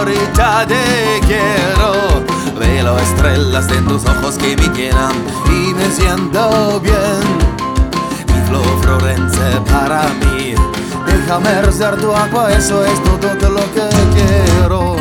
ahorita te quiero. Veo estrellas en tus ojos que me llenan y me siento bien. Mi flor Florence para mí, déjame ser tu agua, eso es todo lo que quiero.